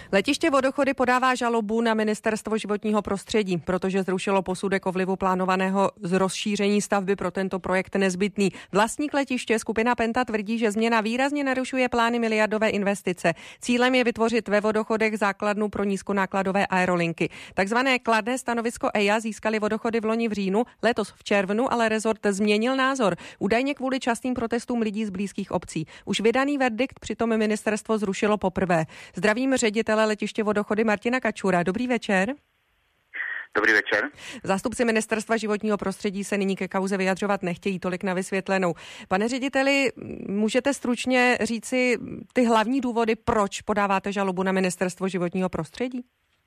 Letiště Vodochody podává žalobu na Ministerstvo životního prostředí, protože zrušilo posudek o vlivu plánovaného z rozšíření stavby pro tento projekt nezbytný. Vlastník letiště skupina Penta tvrdí, že změna výrazně narušuje plány miliardové investice. Cílem je vytvořit ve Vodochodech základnu pro nízkonákladové aerolinky. Takzvané kladné stanovisko EIA získali Vodochody v loni v říjnu, letos v červnu, ale rezort změnil názor. Údajně kvůli častým protestům lidí z blízkých obcí. Už vydaný verdikt přitom ministerstvo zrušilo poprvé. Zdravím ředitele letiště Vodochody Martina Kačura. Dobrý večer. Dobrý večer. Zástupci Ministerstva životního prostředí se nyní ke kauze vyjadřovat nechtějí, tolik na vysvětlenou. Pane řediteli, můžete stručně říci ty hlavní důvody, proč podáváte žalobu na Ministerstvo životního prostředí?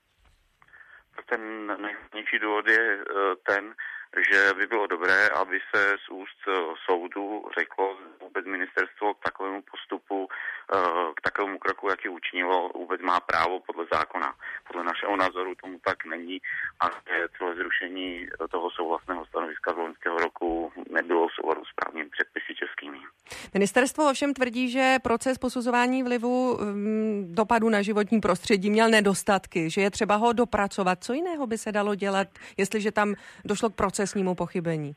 Ten nejhlavnější důvod je ten, že by bylo dobré, aby se z úst soudu řeklo vůbec ministerstvo k takovému postupu, k takovému kroku, jaký učinilo, vůbec má právo podle zákona. Podle našeho názoru tomu tak není a celé zrušení toho souhlasného stanoviska z loňského roku nebylo v souladu s právními předpisy českými. Ministerstvo ovšem tvrdí, že proces posuzování vlivu dopadu na životní prostředí měl nedostatky, že je třeba ho dopracovat. Co jiného by se dalo dělat, jestliže tam došlo k procesnímu pochybení?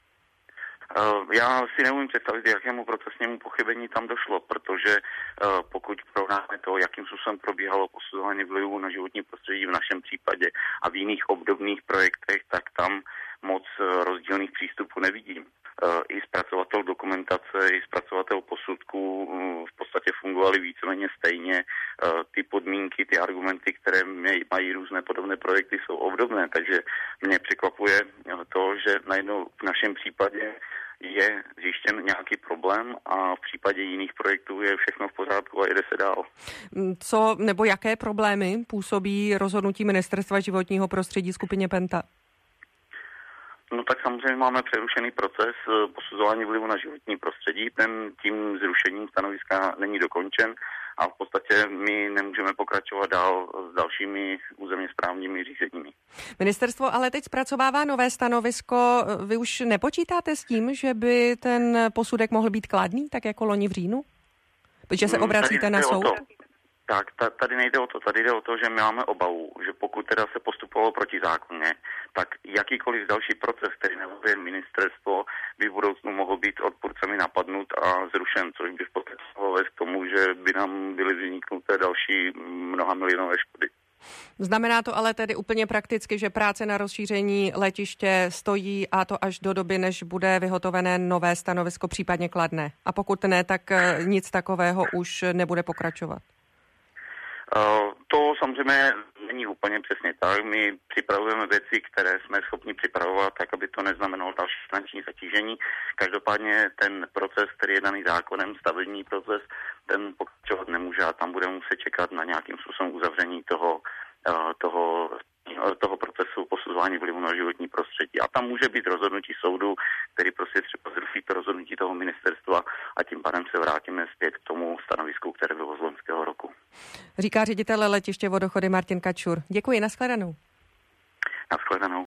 Já si neumím představit, jakému procesnímu pochybení tam došlo, protože pokud porovnáme to, jakým způsobem probíhalo posuzování vlivu na životní prostředí v našem případě a v jiných obdobných projektech, tak tam moc rozdílných přístupů nevidím. I zpracovatel dokumentace, i zpracovatel posudků v podstatě fungovaly víceméně stejně. Ty podmínky, ty argumenty, které mají různé podobné projekty, jsou obdobné, takže mě překvapuje to, že najednou v našem případě je zjištěn nějaký problém a v případě jiných projektů je všechno v pořádku a jede se dál. Co nebo jaké problémy působí rozhodnutí Ministerstva životního prostředí skupině Penta? No tak samozřejmě máme přerušený proces posuzování vlivu na životní prostředí. Ten tím zrušením stanoviska není dokončen a v podstatě my nemůžeme pokračovat dál s dalšími územně správními řízeními. Ministerstvo ale teď zpracovává nové stanovisko. Vy už nepočítáte s tím, že by ten posudek mohl být kladný, tak jako loni v říjnu? Protože se obracíte na soud? Tak, tady nejde o to. Tady jde o to, že my máme obavu, že pokud teda se postupovalo protizákonně, tak jakýkoliv další proces, který navrhuje ministerstvo, by v budoucnu mohl být odpůrcemi napadnut a zrušen, což by v podstatě mohlo vést k tomu, že by nám byly vzniknuté další mnohamilionové škody. Znamená to ale tedy úplně prakticky, že práce na rozšíření letiště stojí a to až do doby, než bude vyhotovené nové stanovisko, případně kladné. A pokud ne, tak nic takového už nebude pokračovat. To samozřejmě není úplně přesně tak. My připravujeme věci, které jsme schopni připravovat, tak aby to neznamenalo další finanční zatížení. Každopádně ten proces, který je daný zákonem, stavební proces, ten pokračovat nemůže a tam budeme muset čekat na nějakým způsobem uzavření toho procesu posuzování vlivu na životní prostředí. A tam může být rozhodnutí soudu, který prostě třeba zruší to rozhodnutí toho ministerstva a tím pádem se vrátíme zpět k tomu stanovisku, které bylo z loňského roku. Říká ředitel letiště Vodochody Martin Kačur. Děkuji, nashledanou. Nashledanou.